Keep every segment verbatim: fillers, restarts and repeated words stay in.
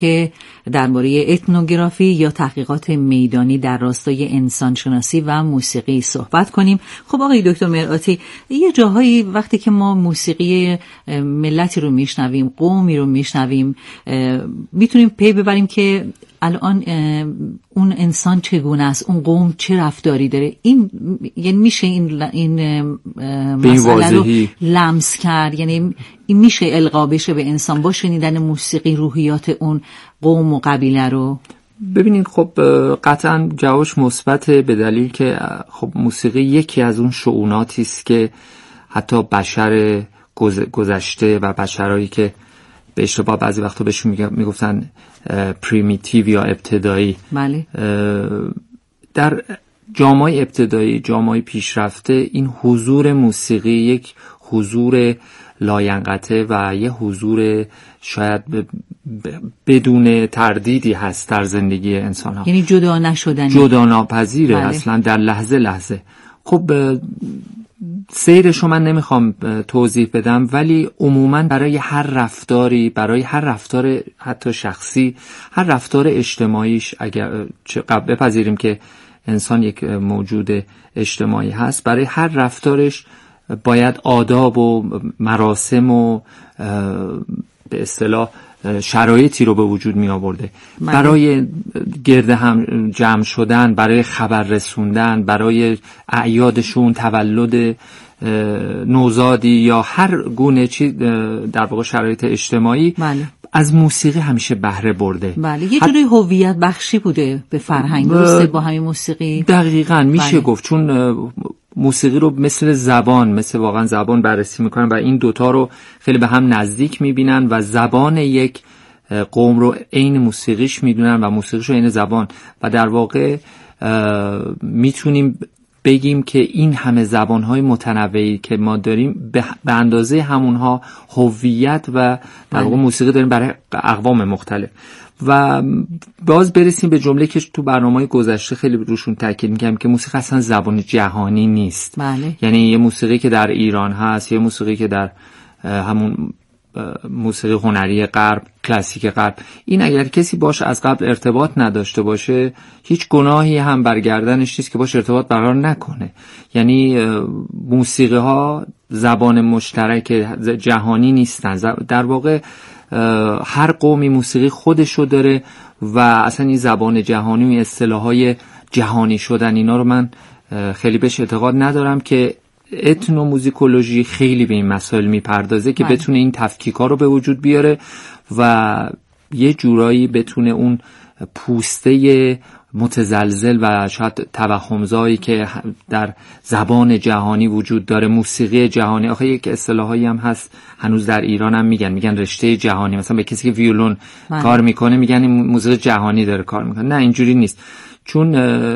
که درباره اتنوگرافی یا تحقیقات میدانی در راستای انسانشناسی و موسیقی صحبت کنیم. خب آقای دکتر مرآتی، یه جاهایی وقتی که ما موسیقی ملتی رو میشنویم، قومی رو میشنویم، میتونیم پی ببریم که الان اون انسان چگونه است، اون قوم چه رفتاری داره. این یعنی میشه این این مسئله رو لمس کرد، یعنی این میشه القا بشه به انسان با شنیدن موسیقی روحیات اون قوم و قبیله رو؟ ببینید خب قطعا جوابش مثبته، به دلیل که خب موسیقی یکی از اون شؤوناتی است که حتی بشر گذشته و بشرایی که به اشتباه بعضی وقتا بهشون میگفتن پریمیتیو یا ابتدایی، بله، در جامعه ابتدایی، جامعه پیشرفته، این حضور موسیقی یک حضور لاینقطع و یه حضور شاید ب... ب... بدون تردیدی هست در زندگی انسان ها، یعنی جدا نشدنی، جدا ناپذیره. بله. اصلا در لحظه لحظه. خب سیرشو من نمیخوام توضیح بدم، ولی عموما برای هر رفتاری، برای هر رفتار حتی شخصی، هر رفتار اجتماعیش، اگر بپذیریم که انسان یک موجود اجتماعی هست، برای هر رفتارش باید آداب و مراسم و به اصطلاح شرایطی رو به وجود می آورده. برای گرد هم جمع شدن، برای خبر رسوندن، برای اعیادشون، تولد نوزادی یا هر گونه چیز در واقع شرایط اجتماعی، بله. از موسیقی همیشه بهره برده. بله، یه جوری هویت بخشی بوده به فرهنگ، درسته؟ با همین موسیقی دقیقاً میشه بله. گفت، چون موسیقی رو مثل زبان، مثل واقعا زبان بررسی میکنن و این دوتا رو خیلی به هم نزدیک میبینن و زبان یک قوم رو عین موسیقیش میدونن و موسیقیش رو عین زبان، و در واقع میتونیم بگیم که این همه زبانهای متنوعی که ما داریم به اندازه همونها هویت و در واقع موسیقی داریم برای اقوام مختلف. و باز برسیم به جمله که تو برنامه‌های گذشته خیلی روشون تاکید می‌کردم که موسیقی اصلا زبان جهانی نیست. بله. یعنی یه موسیقی که در ایران هست، یه موسیقی که در همون موسیقی هنری غرب، کلاسیک غرب، این اگر کسی باش از قبل ارتباط نداشته باشه، هیچ گناهی هم برگردنش نیست که باش ارتباط برقرار نکنه. یعنی موسیقی ها زبان مشترک جهانی نیستن. در واقع هر قومی موسیقی خودشو داره و اصلا این زبان جهانی و اصطلاحات جهانی شدن اینا رو من خیلی بهش اعتقاد ندارم، که اتنوموزیکولوژی خیلی به این مسائل میپردازه که بتونه این تفکیک‌ها رو به وجود بیاره و یه جورایی بتونه اون پوسته متزلزل و شاید توهمزایی که در زبان جهانی وجود داره، موسیقی جهانی، آخه یک اصطلاحایی هم هست هنوز در ایران هم میگن میگن رشته جهانی، مثلا به کسی که ویولون من. کار میکنه میگن این موسیقی جهانی داره کار میکنه. نه، اینجوری نیست، چون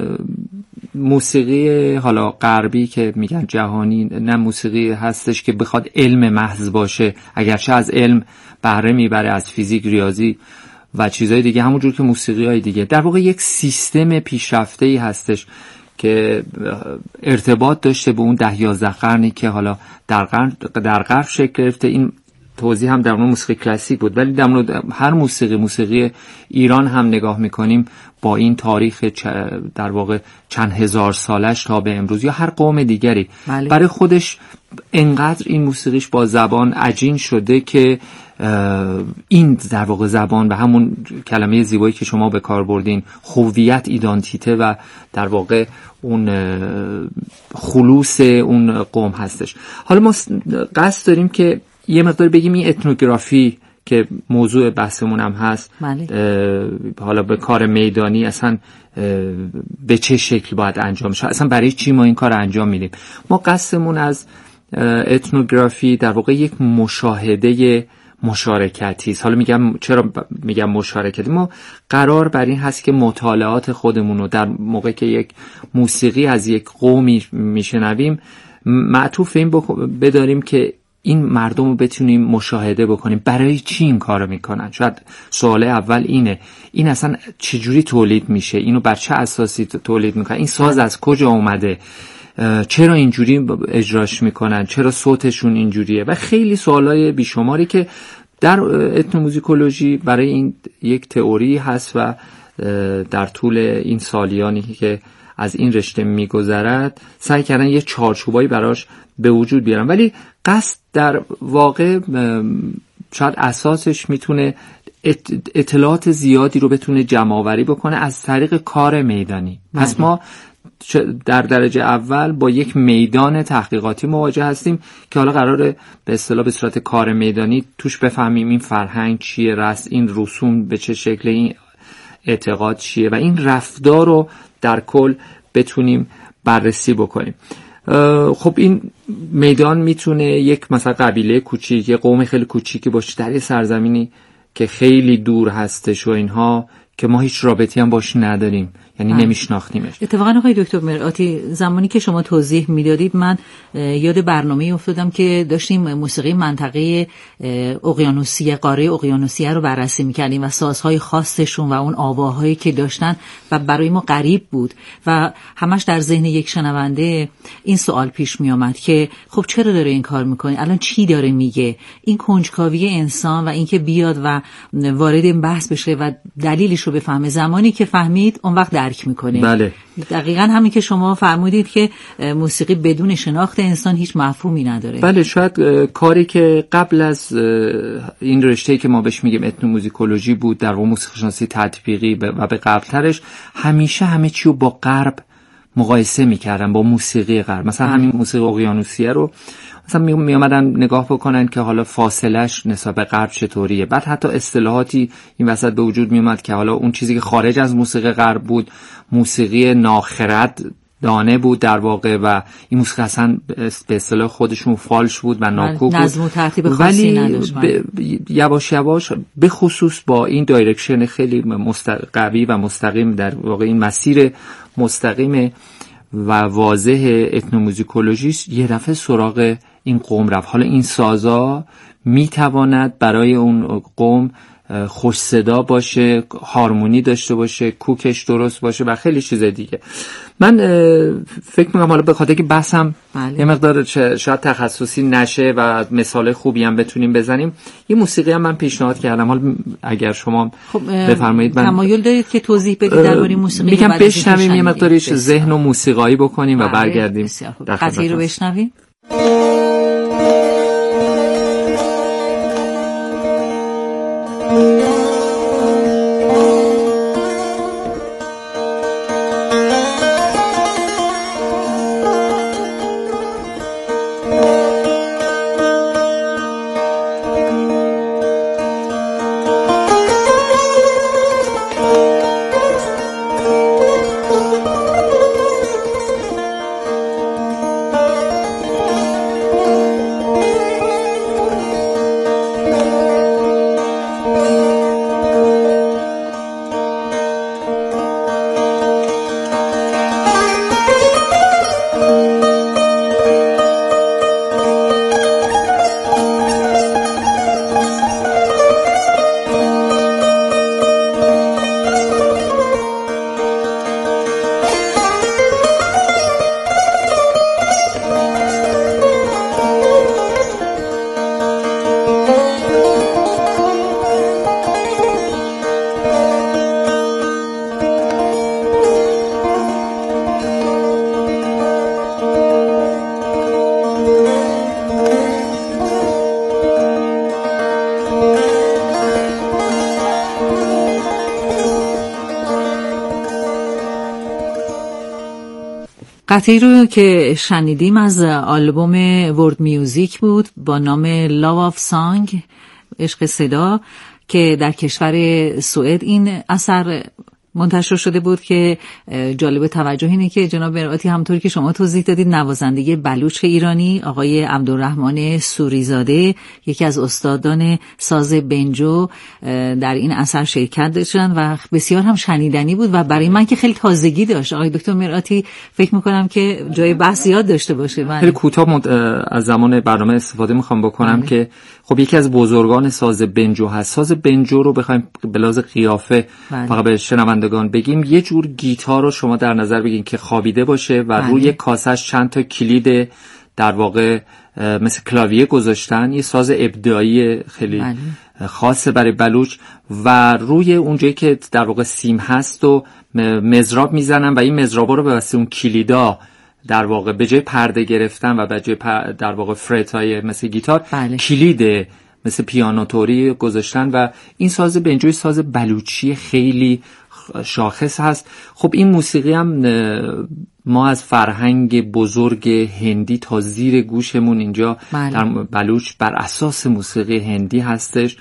موسیقی حالا غربی که میگن جهانی، نه موسیقی هستش که بخواد علم محض باشه، اگرچه از علم بهره میبره، از فیزیک، ریاضی و چیزهای دیگه، همونجور که موسیقی های دیگه. در واقع یک سیستم پیشرفته‌ای هستش که ارتباط داشته به اون ده یازده قرنی که حالا در قرن در غرب شکل گرفته. این توضیح هم در مورد موسیقی کلاسیک بود، ولی در مورد هر موسیقی موسیقی ایران هم نگاه میکنیم با این تاریخ در واقع چند هزار سالش تا به امروز، یا هر قوم دیگری بله. برای خودش انقدر این موسیقیش با زبان عجین شده که این در واقع زبان به همون کلمه زیبایی که شما به کار بردین، هویت، ایدانتیته و در واقع اون خلوص اون قوم هستش. حالا ما قصد داریم که یه مقدار بگیم این اتنوگرافی که موضوع بحثمون هم هست، بله. حالا به کار میدانی اصلا به چه شکل باید انجام شه، اصلا برای چی ما این کار انجام میدیم. ما قصدمون از اتنوگرافی در واقع یک مشاهده مشارکتی است. حالا میگم چرا میگم مشارکتی؟ ما قرار بر این هست که مطالعات خودمون رو در موقع که یک موسیقی از یک قومی میشنویم معطوف این بداریم که این مردم رو بتونیم مشاهده بکنیم، برای چی این کار رو میکنن. شاید سوال اول اینه، این اصلا چجوری تولید میشه، اینو بر چه اساسی تولید میکنن، این ساز از کجا اومده، چرا اینجوری اجراش میکنن، چرا صوتشون اینجوریه، و خیلی سوالای بیشماری که در اتنوموزیکولوژی برای این یک تئوری هست و در طول این سالیانی که از این رشته میگذرد سعی کردن یه چارچوبایی براش به وجود بیارن، ولی قصد در واقع شاید اساسش میتونه اطلاعات زیادی رو بتونه جمع آوری بکنه از طریق کار میدانی. پس ما در درجه اول با یک میدان تحقیقاتی مواجه هستیم که حالا قراره به اصطلاح به صورت کار میدانی توش بفهمیم این فرهنگ چیه، رسم این رسوم به چه شکل، این اعتقاد چیه و این رفتار رو در کل بتونیم بررسی بکنیم. خب این میدان میتونه یک مثلا قبیله کوچیک، یک قوم خیلی کوچیکی باشه در یه سرزمینی که خیلی دور هستش و اینها که ما هیچ رابطی هم باش نداریم، یعنی نمیشناختیمش. اتفاقا آقای دکتر مرآتی زمانی که شما توضیح میدادید من یاد برنامه افتادم که داشتیم موسیقی منطقه اقیانوسیه، قاره اقیانوسیه رو بررسی میکردیم و سازهای خاصشون و اون آواهایی که داشتن و برای ما غریب بود و همش در ذهن یک شنونده این سوال پیش میامد که خب چرا داره این کار میکنه، الان چی داره میگه، این کنجکاوی انسان و اینکه بیاد و وارد این بحث بشه و دلیلش رو بفهمه، زمانی که فهمید اون وقت درک میکنه. بله. دقیقاً همین که شما فرمودید که موسیقی بدون شناخت انسان هیچ مفهومی نداره. بله، شاید کاری که قبل از این رشته‌ای که ما بهش میگیم etnomusicology بود در واقع موسیقی شناسی تطبیقی و به قبلترش همیشه همه چی رو با غرب مقایسه میکردن، با موسیقی غرب. مثلا همین موسیقی اقیانوسیه رو مثلا می اومدن نگاه بکنن که حالا فاصلش نسبت به غرب چطوریه. بعد حتی اصطلاحاتی این وسط به وجود می اومد که حالا اون چیزی که خارج از موسیقی غرب بود موسیقی ناخرد دانه بود در واقع و این موسیقی اصلا به اصطلاح خودشون فالش بود و ناکوک بود، نظم و ترتیب خاصی نداشت. ولی یواش یواش به خصوص با این دایرکشن خیلی قوی و مستقیم در واقع این مسیر مستقیم و واضح etnomusicology یه دفعه سراغ این قوم رفت. حالا این سازا میتواند برای اون قوم خوش صدا باشه، هارمونی داشته باشه، کوکش درست باشه و خیلی چیز دیگه. من فکر میکنم حالا به خاطر که بحثم بله. یه مقدار شاید تخصصی نشه و مثال خوبی هم بتونیم بزنیم، یه موسیقی هم من پیشنهاد کردم. حالا اگر شما خب بفرمایید من تمایل دارید که توضیح بدید درباره موسیقی، میگم بشنویم یه مقداریش ذهن و موسیقایی بکنیم و برگردیم. قطعی رو بشنویم. قطعی رو که شنیدیم از آلبوم ورد میوزیک بود با نام لاو آف سانگ، عشق صدا، که در کشور سوئد این اثر منتشر شده بود که جالب توجه اینه که جناب مرآتی همونطوری که شما توضیح دادید نوازنده بلوچ ایرانی آقای عبدالرحمن سوریزاده یکی از استادان ساز بنجو در این اثر شرکت داشتن و بسیار هم شنیدنی بود و برای من که خیلی تازگی داشت. آقای دکتر مرآتی فکر میکنم که جای بحث زیاد داشته باشه. خیلی کوتاه از زمان برنامه استفاده میخوام بکنم بله. که خب یکی از بزرگان ساز بنجو هست. ساز بنجو رو بخوایم به لحاظ قیافه بله. فقط به شنوندگان بگیم یه جور گیتار رو شما در نظر بگین که خوابیده باشه و بله. روی کاسش چند تا کلید در واقع مثل کلاویه گذاشتن. یه ساز ابداعی خیلی خاص برای بلوچ و روی اونجایی که در واقع سیم هست و مزراب میزنن و این مزرابا رو به واسه اون کلیدا در واقع به جای پرده گرفتن و به جای در واقع فرت های مثل گیتار بله. کلید مثل پیانو توری گذاشتن و این ساز بنجوی ساز بلوچی خیلی شاخص هست. خب این موسیقی هم ما از فرهنگ بزرگ هندی تا زیر گوشمون اینجا بله. در بلوچ بر اساس موسیقی هندی هستش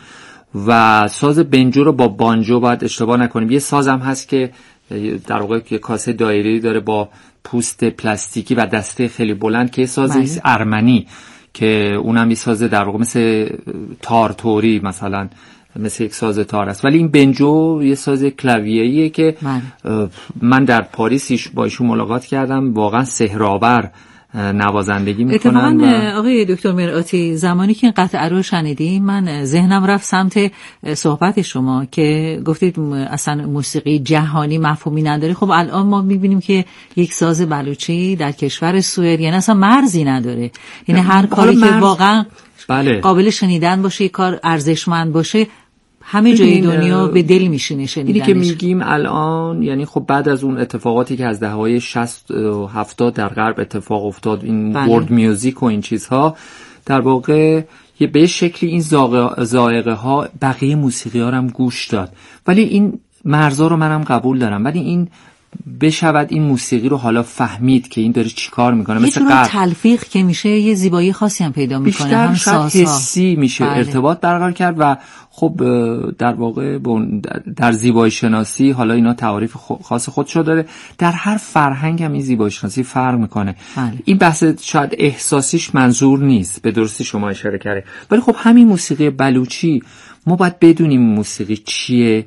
و ساز بنجو رو با بانجو باید اشتباه نکنیم. یه سازم هست که در واقع که کاسه دایره‌ای داره با پوست پلاستیکی و دسته خیلی بلند که سازی بله. ارمنی که اونم یه ساز در واقع مثل تار توری مثلا مثل یک ساز تار است، ولی این بنجو یه ساز کلاویه‌ایه که من, من در پاریس با ایشون ملاقات کردم، واقعا سحرآور نوازندگی میکنن. اتفاقا آقای دکتر مرآتی زمانی که این قطعه رو شنیدیم من ذهنم رفت سمت صحبت شما که گفتید اصلا موسیقی جهانی مفهومی نداره. خب الان ما میبینیم که یک ساز بلوچی در کشور سوئد یعنی اصلا مرزی نداره، یعنی هر کاری که واقعا بله. قابل شنیدن باشه، کار ارزشمند باشه، همه جای دنیا به دل میشینه شنیدنش. اینی که میگیم الان یعنی خب بعد از اون اتفاقاتی که از دهه‌های شصت و هفتاد در غرب اتفاق افتاد، این بله. ورد میوزیک و این چیزها، در واقع یه به شکلی این ذائقه ها بقیه موسیقی ها رو هم گوش داد، ولی این مرزا رو منم قبول دارم، ولی این بشود این موسیقی رو حالا فهمید که این داره چیکار میکنه. مثل قرب تلفیق که میشه یه زیبایی خاصی هم پیدا میکنه، هم سازها حسی میشه بله. ارتباط برقرار کرد و خب در واقع در زیبایی شناسی حالا اینا تعاریف خاص خودشو داره، در هر فرهنگ هم این زیبایی شناسی فرق میکنه بله. این بحث شاید احساسیش منظور نیست، به درستی شما اشاره کرده، ولی خب همین موسیقی بلوچی ما باید بدونیم موسیقی چیه.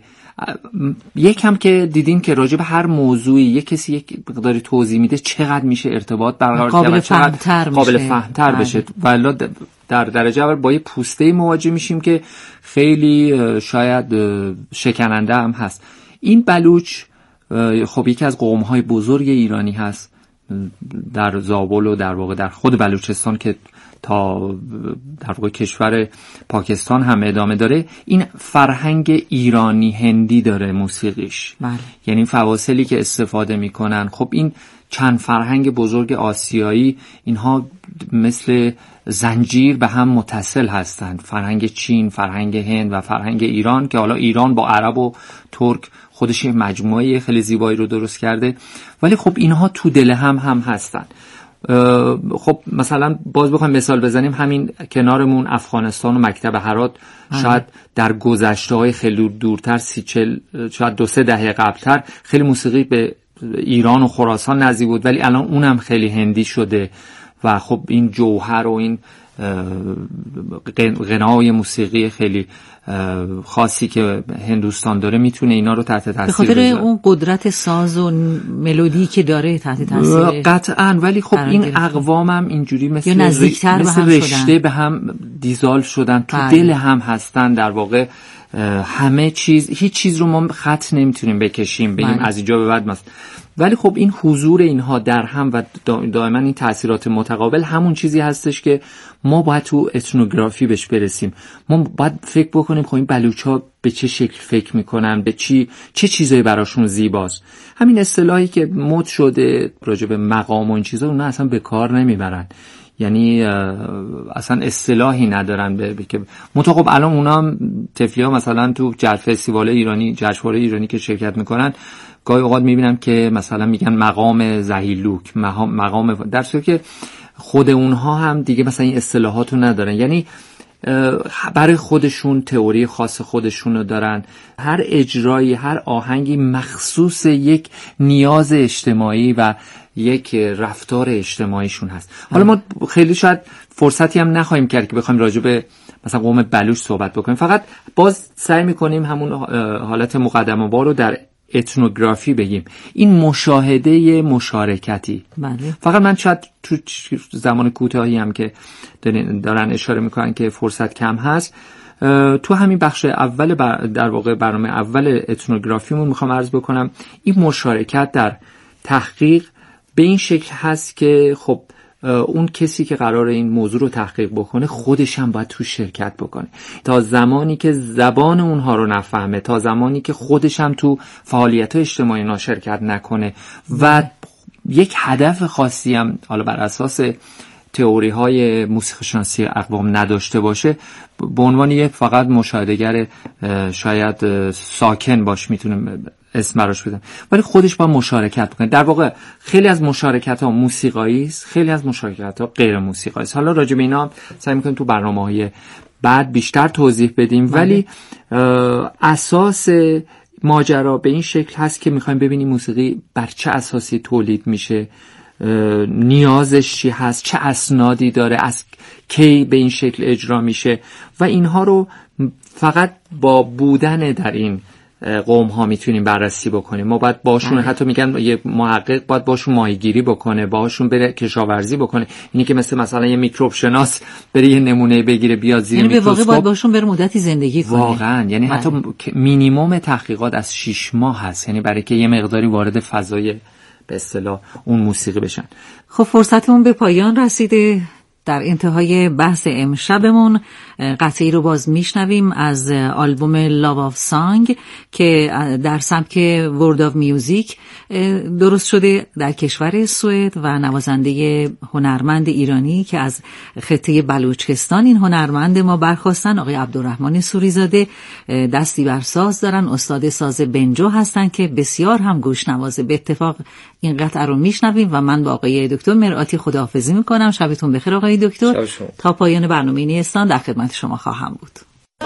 یکم که دیدین که راجع به هر موضوعی یک کسی یک مقداری توضیح میده چقدر میشه ارتباط برقرار کرد و چقدر قابل فهمتر بشه، ولی در درجه اول با یه پوسته مواجه میشیم که خیلی شاید شکننده هم هست. این بلوچ خب یکی از قوم‌های بزرگ ایرانی هست در زابل و در واقع در خود بلوچستان که تا در واقع کشور پاکستان هم ادامه داره. این فرهنگ ایرانی هندی داره موسیقیش بله. یعنی فواصلی که استفاده میکنن، خب این چند فرهنگ بزرگ آسیایی اینها مثل زنجیر به هم متصل هستند، فرهنگ چین، فرهنگ هند و فرهنگ ایران که حالا ایران با عرب و ترک خودش یه مجموعه خیلی زیبایی رو درست کرده، ولی خب اینها تو دل هم هم هستن. خب مثلا باز بخوایم مثال بزنیم، همین کنارمون افغانستان و مکتب هرات شاید در گذشته‌های خیلی دورتر سی چل شاید دو سه دهه قبلتر خیلی موسیقی به ایران و خراسان نزدیک بود، ولی الان اونم خیلی هندی شده و خب این جوهر و این غنای موسیقی خیلی خاصی که هندوستان داره میتونه اینا رو تحت تاثیر بذاره، به خاطر اون قدرت ساز و ملودی که داره تحت تاثیر قطعاً. ولی خب این اقوام هم اینجوری مثل نزدیکتر مثل به رشته شدن. به هم دیزالو شدن، تو بله. دل هم هستن، در واقع همه چیز، هیچ چیز رو ما خط نمیتونیم بکشیم بگیم بله. از اینجا به بعد مثلا، ولی خب این حضور اینها در هم و دائما این تأثیرات متقابل همون چیزی هستش که ما باید تو اتنوگرافی بهش برسیم. ما باید فکر بکنیم خب این بلوچ‌ها به چه شکل فکر میکنن، به چی چه چیزایی براشون زیباست. همین اصطلاحی که مد شده راجع به مقام و این چیزا اونا اصلا به کار نمیبرن، یعنی اصلا اصطلاحی ندارن به که متقابل. الان اونا تفلی‌ها مثلا تو جشن فستیوال ایرانی، جشنواره ایرانی که شرکت میکنن، گاهی اوقات میبینم که مثلا میگن مقام زهیلوک، مقام، در صورتی که خود اونها هم دیگه مثلا این اصطلاحاتو ندارن، یعنی برای خودشون تئوری خاص خودشونو دارن، هر اجرایی، هر آهنگی مخصوص یک نیاز اجتماعی و یک رفتار اجتماعیشون هست. حالا ما خیلی شاید فرصتی هم نخواهیم کرد که بخوایم راجع به مثلا قوم بلوچ صحبت بکنیم، فقط باز سعی میکنیم همون حالت مقدمه وار رو در اتنوگرافی بگیم، این مشاهده مشارکتی بله. فقط من شاید تو زمان کوتاهی هم که دارن اشاره میکنن که فرصت کم هست، تو همین بخش اول در واقع برنامه اول اتنوگرافیمون میخوام عرض بکنم این مشارکت در تحقیق به این شکل هست که خب اون کسی که قراره این موضوع رو تحقیق بکنه خودش هم باید تو شرکت بکنه. تا زمانی که زبان اونها رو نفهمه، تا زمانی که خودش هم تو فعالیت‌های اجتماعی اینا شرکت نکنه و یک هدف خاصی هم حالا بر اساس تئوری های موسیقی شناسی اقوام نداشته باشه، به عنوان یک فقط مشاهدهگر شاید ساکن باش میتونه اسم براش بدم، ولی خودش با مشارکت بکنه. در واقع خیلی از مشارکت ها موسیقایی است، خیلی از مشارکت ها غیر موسیقایی است. حالا راجع به اینا سعی میکنیم تو برنامه‌های بعد بیشتر توضیح بدیم، ولی اساس ماجرا به این شکل هست که میخوایم ببینیم موسیقی بر چه اساسی تولید میشه، نیازش چی هست، چه اسنادی داره، از کی به این شکل اجرا میشه و اینها رو فقط با بودن در این قوم ها میتونیم بررسی بکنیم. ما باید باشون، حتی میگن یه محقق باید باشون ماهیگیری بکنه، باشون بره کشاورزی بکنه. اینی که مثل مثلا یه میکروب شناس بره یه نمونه بگیره بیاد زیر یعنی میکروسکوپ، به واقع باید باشون بره مدتی زندگی کنه. واقعا یعنی حتی مینیمم تحقیقات از شش ماه هست، یعنی برای که یه مقداری وارد فضای به اصطلاح اون موسیقی بشن. خب فرصتمون به پایان رسیده. در انتهای بحث امشبمون قطعی رو باز میشنویم از آلبوم لاو آف سانگ که در سبک ورد آف میوزیک درست شده در کشور سوئد و نوازنده هنرمند ایرانی که از خطه بلوچستان این هنرمند ما برخواستن، آقای عبدالرحمن سوریزاده، دستی بر ساز دارن، استاد ساز بنجو هستن که بسیار هم گوش نوازه. به اتفاق این قطعه رو میشنویم و من با آقای دکتر مرآتی خداحافظی میکنم. شبتون بخیر آقای دکتر. تا پایان برنامه نیستان در خدمت شما خواهم بود.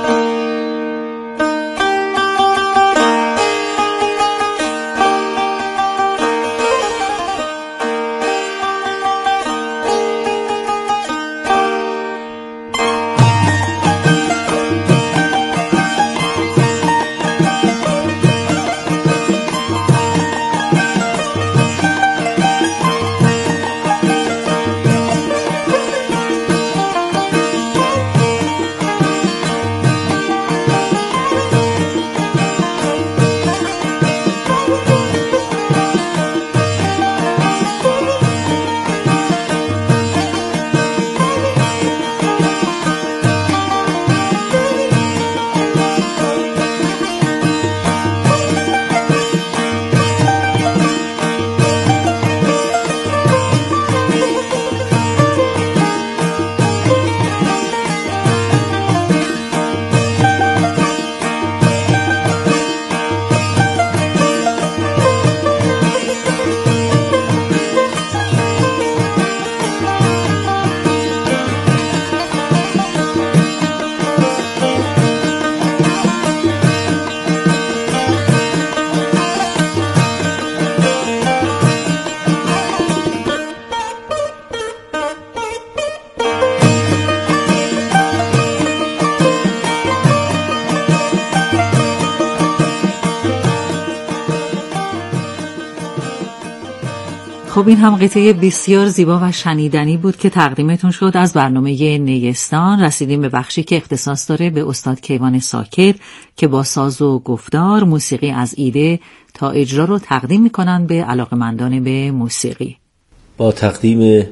خب این هم قطعه بسیار زیبا و شنیدنی بود که تقدیمتون شد از برنامه نیستان. رسیدیم به بخشی که اختصاص داره به استاد کیوان ساکت که با ساز و گفتار موسیقی از ایده تا اجرا رو تقدیم میکنن به علاقمندان به موسیقی. با تقدیم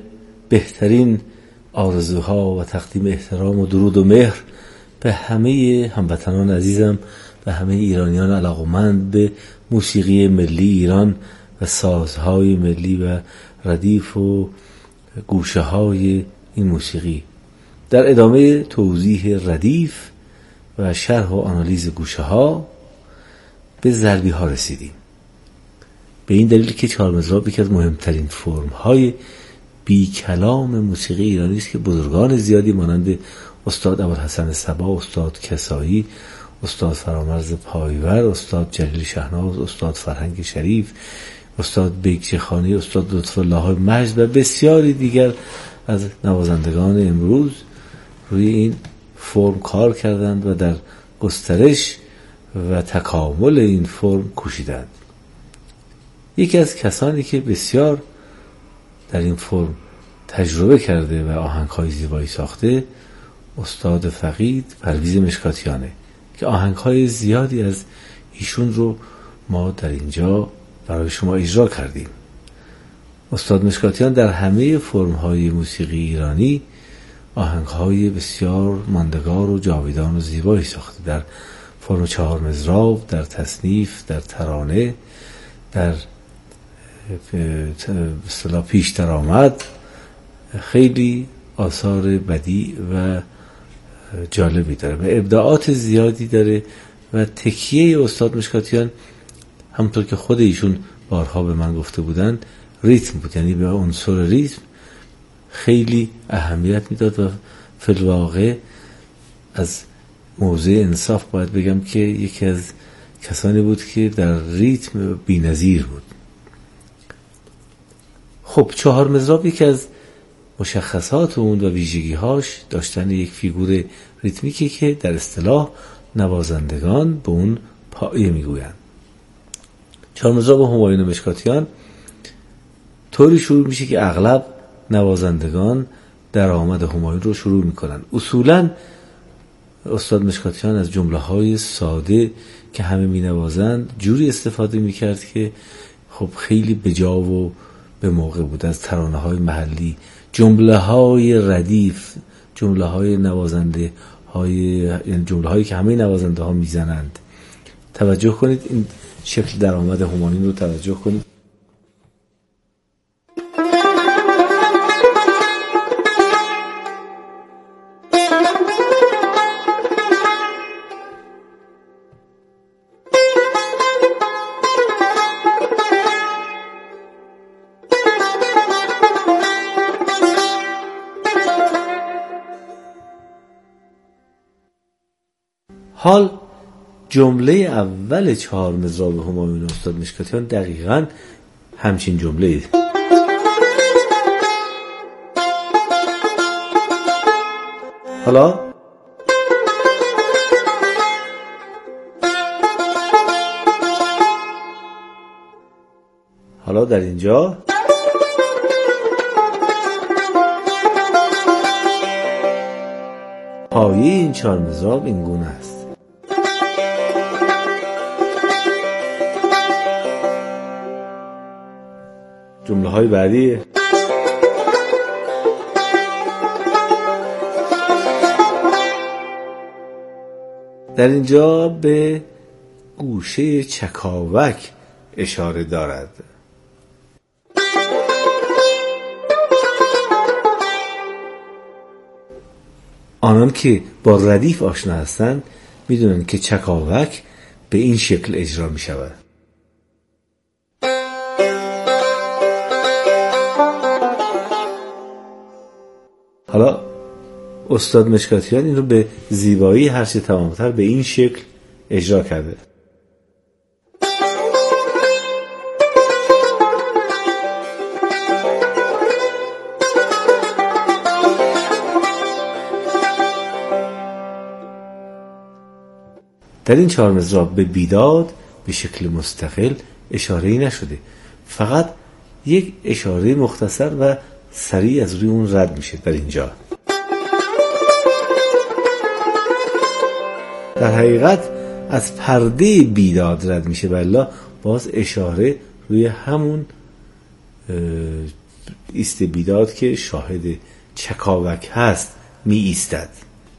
بهترین آرزوها و تقدیم احترام و درود و مهر به همه هموطنان عزیزم، به همه ایرانیان علاقمند به موسیقی ملی ایران و سازهای ملی و ردیف و گوشه های این موسیقی. در ادامه توضیح ردیف و شرح و آنالیز گوشه ها به ضربی ها رسیدیم، به این دلیل که چهارمزراب یکی از مهمترین فرم های بی کلام موسیقی ایرانی است که بزرگان زیادی مانند استاد ابوالحسن صبا، استاد کسایی، استاد فرامرز پایور، استاد جلیل شهناز، استاد فرهنگ شریف، استاد بیگچخانی، استاد لطف‌الله مجد و بسیاری دیگر از نوازندگان امروز روی این فرم کار کردند و در گسترش و تکامل این فرم کوشیدند. یکی از کسانی که بسیار در این فرم تجربه کرده و آهنگ‌های زیبایی ساخته استاد فقید پرویز مشکاتیانه که آهنگ‌های زیادی از ایشون رو ما در اینجا برای شما اجرا کردیم. استاد مشکاتیان در همه فرم‌های موسیقی ایرانی آهنگ‌های بسیار ماندگار و جاویدان و زیبایی ساخته. در فرم چهار مضراب، در تصنیف، در ترانه، در اصطلاح پیش درآمد، خیلی آثار بدیع و جالبی داره و ابداعات زیادی داره و تکیه استاد مشکاتیان همونطور که خود ایشون بارها به من گفته بودن ریتم بود، یعنی به عنصر ریتم خیلی اهمیت میداد و فی الواقع از موضع انصاف باید بگم که یکی از کسانی بود که در ریتم بی‌نظیر بود. خب چهار مضراب یکی از مشخصات اون و ویژگی‌هاش داشتن یک فیگور ریتمیکی که در اصطلاح نوازندگان به اون پایه میگویند. چهار مضراب همایون مشکاتیان طوری شروع میشه که اغلب نوازندگان درآمد همایون رو شروع میکنن. اصولاً استاد مشکاتیان از جمله‌های ساده که همه مینوازند جوری استفاده میکرد که خب خیلی بجا و به موقع بود. از ترانه‌های محلی، جمله‌های ردیف، جمله‌های نوازنده های، یعنی جمله‌هایی که همه نوازنده ها میزنند. توجه کنید این شکل درآمد همایون رو توجه کنید. حال جمله اول چهار مضراب همایون استاد مشکاتیان دقیقاً همچین جمله ای. حالا حالا در اینجا پایه این چهار مضراب این گونه است. جمله های بعدی در اینجا به گوشه چکاوک اشاره دارد. آنان که با ردیف آشنا هستند میدونن که چکاوک به این شکل اجرا می شود. حالا استاد مشکاتیان این رو به زیبایی هرچه تمامتر به این شکل اجرا کرده. در این چهار مضراب به بیداد به شکل مستقل اشاره‌ای نشده، فقط یک اشاره مختصر و سریع از روی اون رد میشه. در اینجا در حقیقت از پرده بیداد رد میشه، والله باز اشاره روی همون ایست بیداد که شاهد چکاوک هست می ایستد.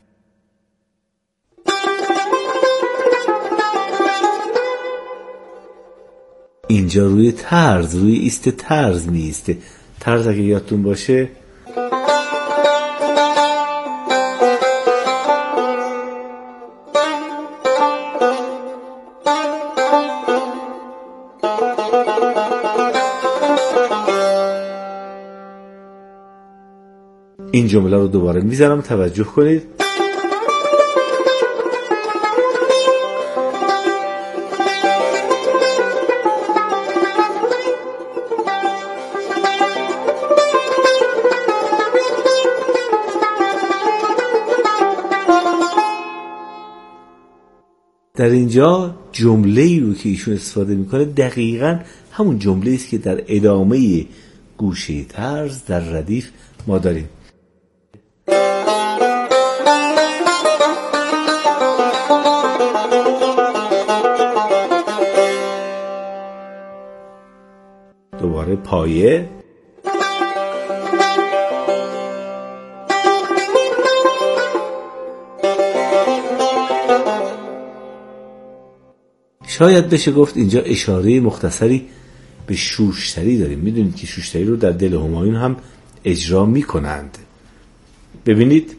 اینجا روی طرز، روی ایست طرز می ایسته. طرز اگه یادتون باشه این جمله رو دوباره میذارم، توجه کنید. در اینجا جمله‌ای رو که ایشون استفاده میکنه دقیقاً همون جمله‌ای است که در ادامه گوشه طرز در ردیف ما داریم. دوباره پایه شاید بشه گفت اینجا اشاره مختصری به شوشتری داریم. میدونید که شوشتری رو در دل همایون هم اجرا میکنند. ببینید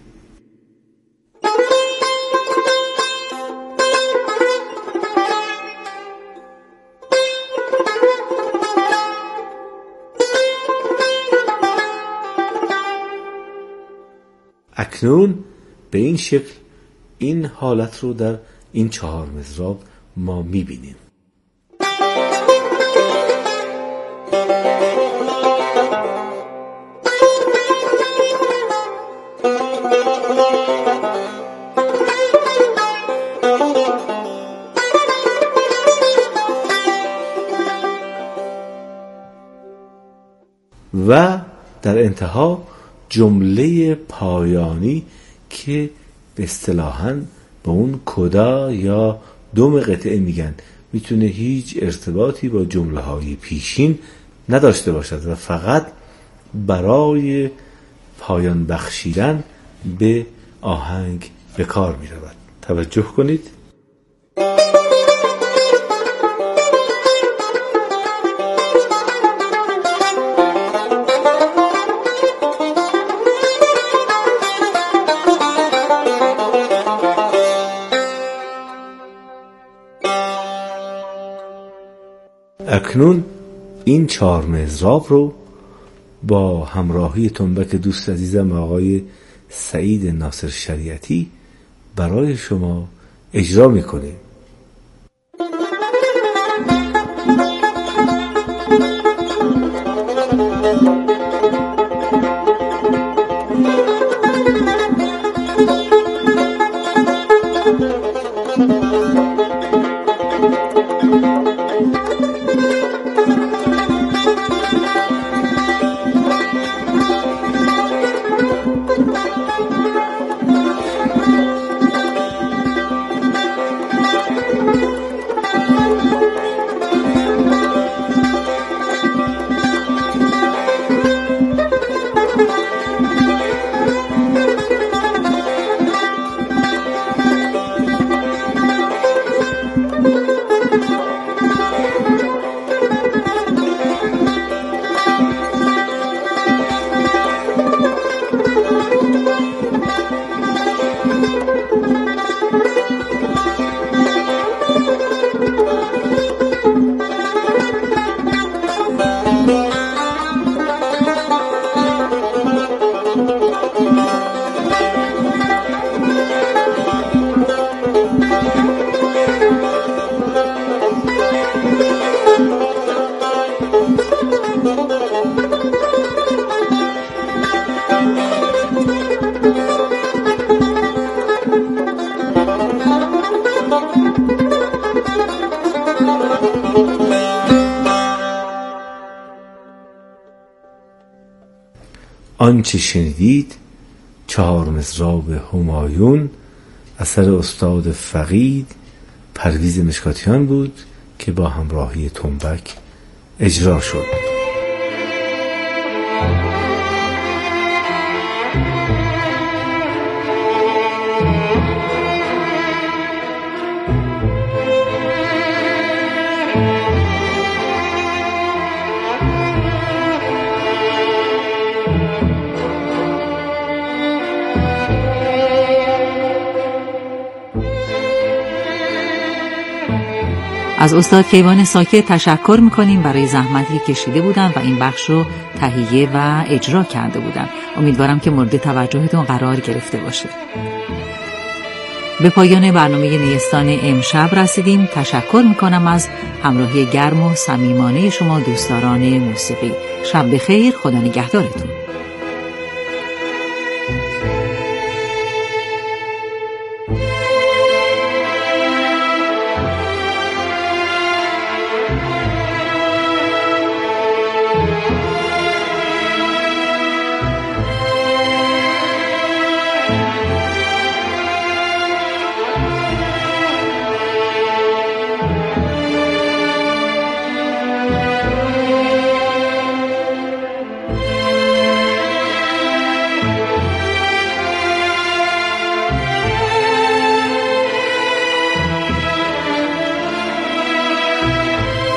اکنون به این شکل این حالت رو در این چهار مضراب ما میبینیم. و در انتها جمله پایانی که به اصطلاحاً به اون کدا یا دوم قطعه میگن، میتونه هیچ ارتباطی با جمله های پیشین نداشته باشد و فقط برای پایان بخشیدن به آهنگ به کار میرود. توجه کنید. اکنون این چهار مضراب رو با همراهی تنبک دوست عزیزم آقای سعید ناصر شریعتی برای شما اجرا میکنیم. آنچه شنیدید چهار مضراب همایون اثر استاد فقید پرویز مشکاتیان بود که با همراهی تنبک اجرا شد. از استاد کیوان ساکت تشکر میکنیم برای زحمتی کشیده بودن و این بخش رو تهیه و اجرا کرده بودن. امیدوارم که مورد توجهتون قرار گرفته باشه. به پایان برنامه نیستان امشب رسیدیم. تشکر میکنم از همراهی گرم و صمیمانه شما دوستداران موسیقی. شب بخیر، خدا نگهدارتون.